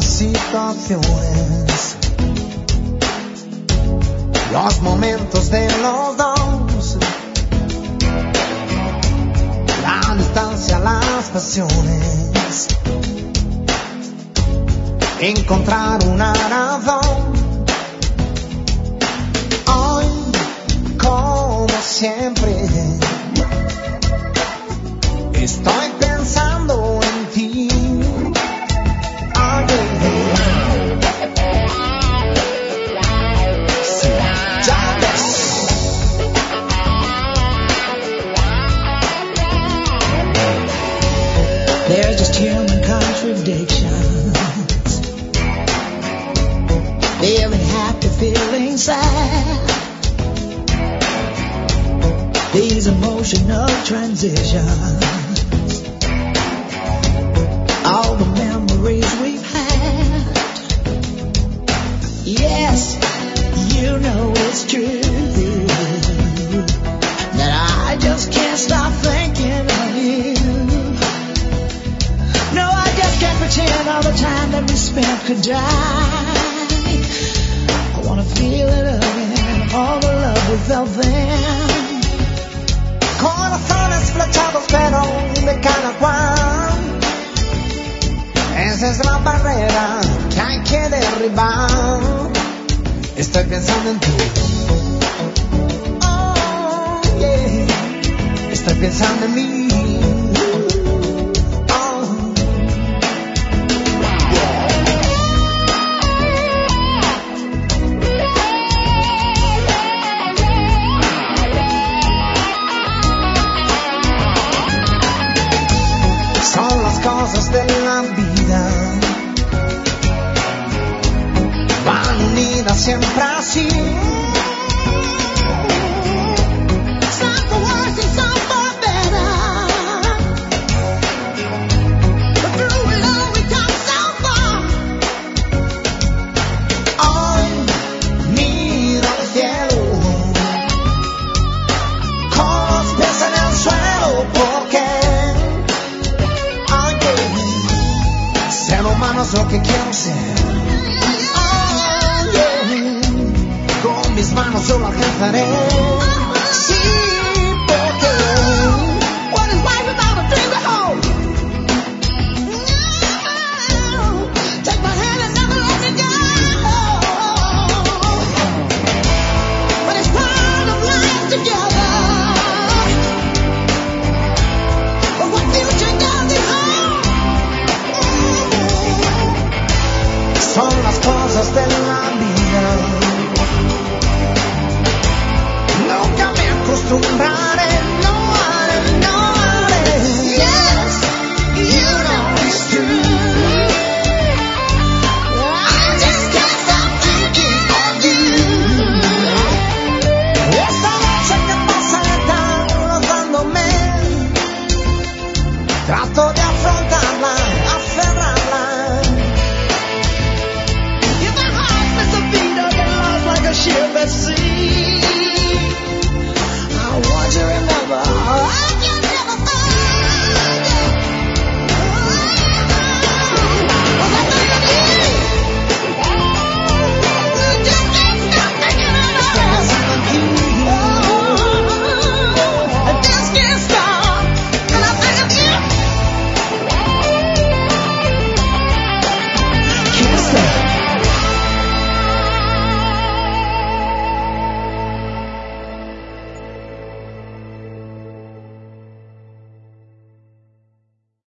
situaciones, los momentos de los dos, la distancia, las pasiones, encontrar una razón. Hoy, como siempre, estoy pensando en ti. They're just human contradictions, feeling happy, feeling sad, these emotional transitions, all the memories we've had. Yes, you know it's true that I just can't stop thinking of you. No, I just can't pretend all the time that we spent could die. I wanna feel it again, all the love we felt then. Corazones flechados pero de cada cual, esa es la barrera que hay que derribar. Estoy pensando en ti. Oh, yeah. Estoy pensando en mí. Cosas de la vida van unidas siempre así. Some for worse and some for better, but through it all we come so far. Hoy miro al cielo con los pies en el suelo, porque ser humano es lo que quiero ser. Oh, yeah. Con mis manos yo lo alcanzaré.